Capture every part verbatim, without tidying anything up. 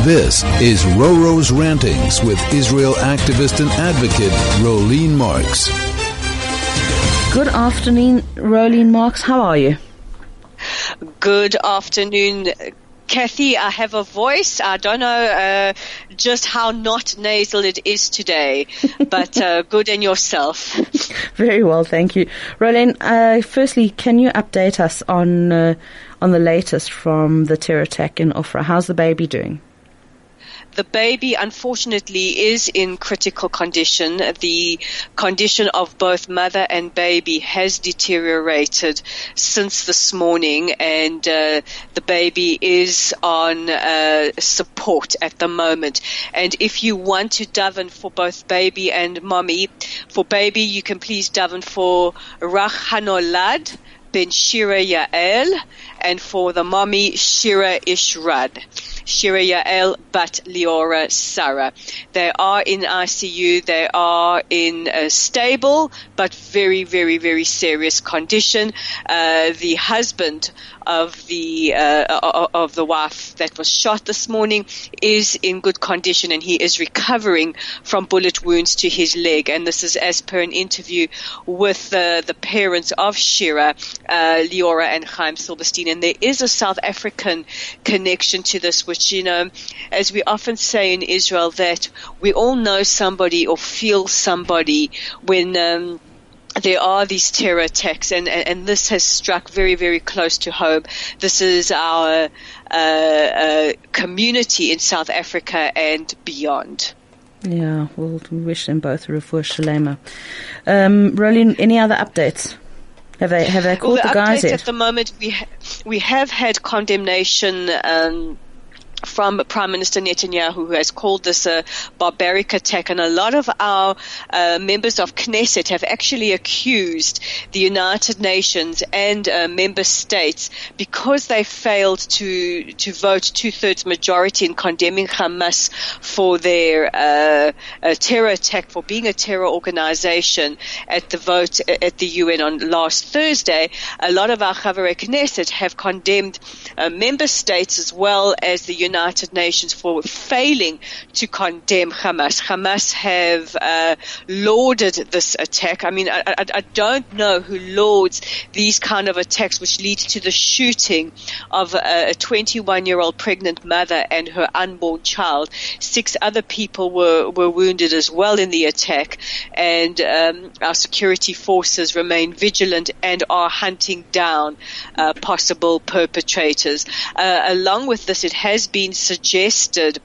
This is Roro's Rantings with Israel activist and advocate Rolene Marks. Good afternoon, Rolene Marks. How are you? Good afternoon, Kathy. I have a voice. I don't know uh, just how not nasal it is today, but uh, good, and yourself? Very well, thank you. Rolene, uh, firstly, can you update us on uh, on the latest from the terror attack in Ofra? How's the baby doing? The baby, unfortunately, is in critical condition. The condition of both mother and baby has deteriorated since this morning, and uh, the baby is on uh, support at the moment. And if you want to daven for both baby and mommy, for baby, you can please daven for Rach Hanolad ben Shira Yael, and for the mommy, Shira Ishrad. Shira Yael bat Liora Sarah. They are in I C U. They are in a stable but very, very, very serious condition. Uh, the husband of the uh, of the wife that was shot this morning is in good condition, and he is recovering from bullet wounds to his leg. And this is as per an interview with uh, the parents of Shira, uh, Liora and Chaim Silberstein. And there is a South African connection to this, which, you know, as we often say in Israel, that we all know somebody or feel somebody when um, there are these terror attacks, and, and, and this has struck very, very close to home. This is our uh, uh, community in South Africa and beyond. Yeah, well, we wish them both a refuah shalema. Um, Rolene, any other updates? Have they have they called well, the, the guys yet? At the moment, we ha- we have had condemnation Um, from Prime Minister Netanyahu, who has called this a barbaric attack. And a lot of our uh, members of Knesset have actually accused the United Nations and uh, member states, because they failed to to vote two-thirds majority in condemning Hamas for their uh, uh, terror attack, for being a terror organization at the vote at the U N on last Thursday. A lot of our Chavarei Knesset have condemned uh, member states as well as the United Nations for failing to condemn Hamas. Hamas have uh, lauded this attack. I mean, I, I, I don't know who lauds these kind of attacks, which lead to the shooting of a twenty-one-year-old pregnant mother and her unborn child. Six other people were, were wounded as well in the attack, and um, our security forces remain vigilant and are hunting down uh, possible perpetrators. Uh, along with this, it has been suggested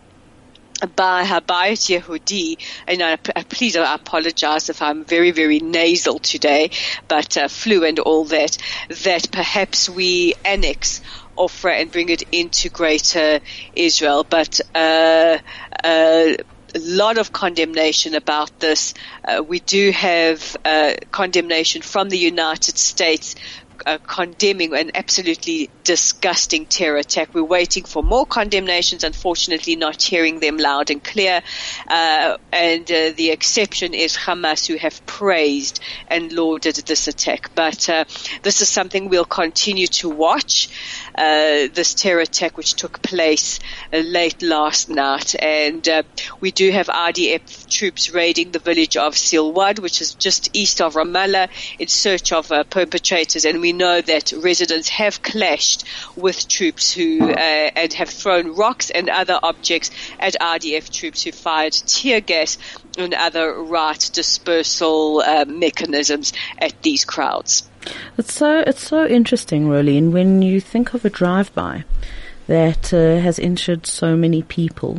by Habayit Yehudi, and I, I, please I apologize if I'm very, very nasal today, but uh, flu and all that, that perhaps we annex Ofra and bring it into Greater Israel. But uh, uh, a lot of condemnation about this. Uh, we do have uh, condemnation from the United States Uh, condemning an absolutely disgusting terror attack. We're waiting for more condemnations, unfortunately not hearing them loud and clear. Uh, and uh, the exception is Hamas, who have praised and lauded this attack. But uh, this is something we'll continue to watch, uh, this terror attack which took place uh, late last night. And uh, we do have I D F troops raiding the village of Silwad, which is just east of Ramallah, in search of uh, perpetrators. And we know that residents have clashed with troops who uh, and have thrown rocks and other objects at I D F troops, who fired tear gas and other riot dispersal uh, mechanisms at these crowds. It's so it's so interesting, Rolene, when you think of a drive-by that uh, has injured so many people,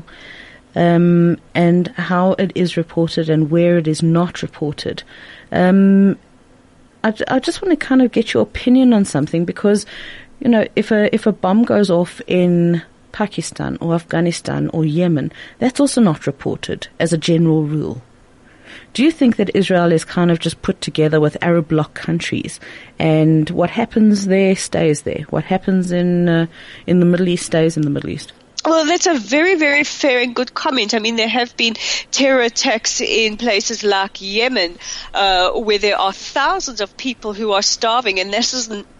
um, and how it is reported and where it is not reported. Um, I, I just want to kind of get your opinion on something, because, you know, if a if a bomb goes off in Pakistan or Afghanistan or Yemen, that's also not reported as a general rule. Do you think that Israel is kind of just put together with Arab bloc countries, and what happens there stays there? What happens in uh, in the Middle East stays in the Middle East? Well, that's a very, very fair and good comment. I mean, there have been terror attacks in places like Yemen, uh, where there are thousands of people who are starving, and this is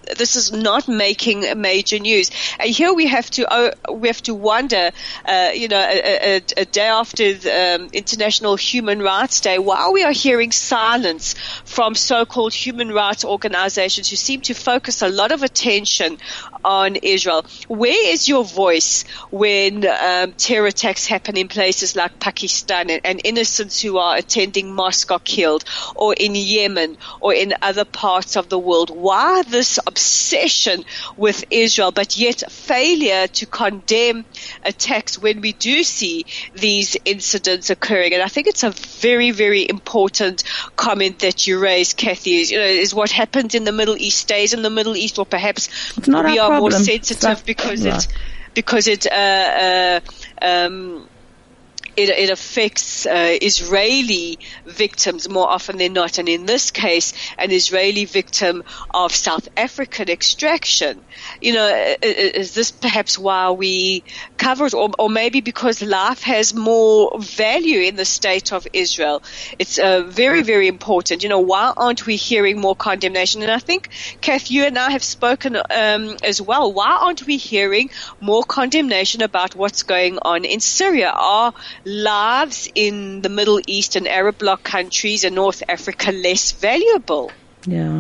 this is not making major news. And here we have to uh, we have to wonder, uh, you know, a, a, a day after the um, International Human Rights Day, while we are hearing silence from so-called human rights organizations who seem to focus a lot of attention on Israel, where is your voice when um, terror attacks happen in places like Pakistan and, and innocents who are attending mosque are killed, or in Yemen or in other parts of the world? Why this obsession with Israel, but yet failure to condemn attacks when we do see these incidents occurring? And I think it's a very, very important comment that you raised, Kathy, is, you know, is what happens in the Middle East stays in the Middle East, or perhaps it's not we our are problem. more sensitive because right. it because it uh, uh, um, It, it affects uh, Israeli victims more often than not, and in this case, an Israeli victim of South African extraction. You know, is this perhaps why we cover it, or, or maybe because life has more value in the state of Israel? It's uh, very, very important. You know, why aren't we hearing more condemnation? And I think, Kath, you and I have spoken um, as well. Why aren't we hearing more condemnation about what's going on in Syria? Are lives in the Middle East and Arab bloc countries and North Africa less valuable? Yeah.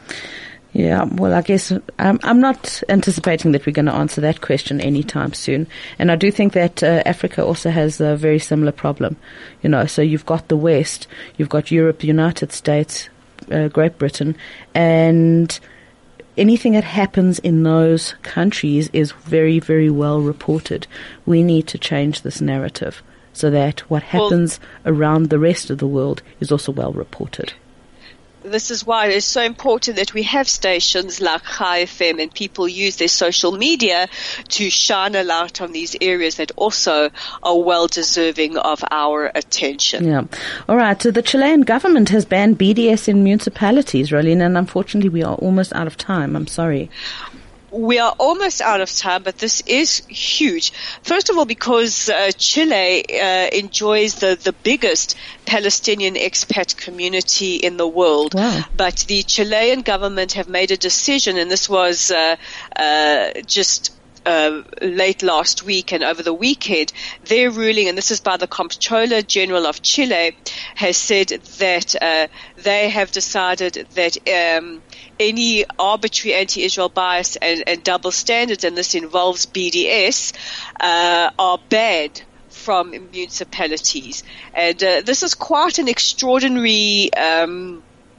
Yeah, well, I guess um, I'm not anticipating that we're going to answer that question anytime soon. And I do think that uh, Africa also has a very similar problem. You know, so you've got the West, you've got Europe, the United States, uh, Great Britain, and anything that happens in those countries is very, very well reported. We need to change this narrative so that what happens well, around the rest of the world is also well reported. This is why it's so important that we have stations like Chai F M and people use their social media to shine a light on these areas that also are well deserving of our attention. Yeah. All right. So the Chilean government has banned B D S in municipalities, Rolene, and unfortunately we are almost out of time. I'm sorry. We are almost out of time, but this is huge. First of all, because uh, Chile uh, enjoys the, the biggest Palestinian expat community in the world. Wow. But the Chilean government have made a decision, and this was uh, uh, just Uh, late last week and over the weekend, their ruling, and this is by the Comptroller General of Chile, has said that uh, they have decided that um, any arbitrary anti-Israel bias and, and double standards, and this involves B D S, uh, are banned from municipalities. And uh, this is quite an extraordinary um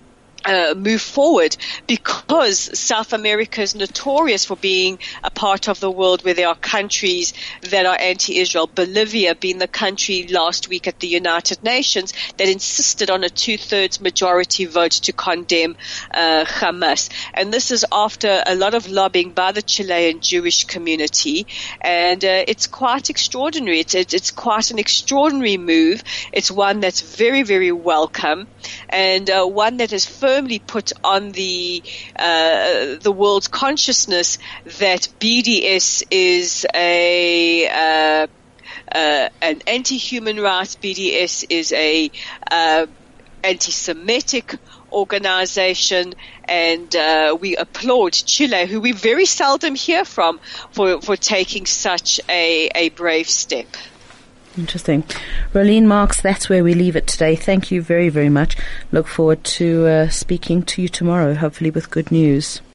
Uh, move forward, because South America is notorious for being a part of the world where there are countries that are anti-Israel. Bolivia being the country last week at the United Nations that insisted on a two-thirds majority vote to condemn uh, Hamas. And this is after a lot of lobbying by the Chilean Jewish community. And uh, it's quite extraordinary. It's, it's, it's quite an extraordinary move. It's one that's very, very welcome, and uh, one that is firmly firmly put on the uh, the world's consciousness that B D S is a uh, uh, an anti-human rights. B D S is a uh, anti-Semitic organization, and uh, we applaud Chile, who we very seldom hear from, for for taking such a a brave step. Interesting. Rolene Marks, that's where we leave it today. Thank you very, very much. Look forward to uh, speaking to you tomorrow, hopefully with good news.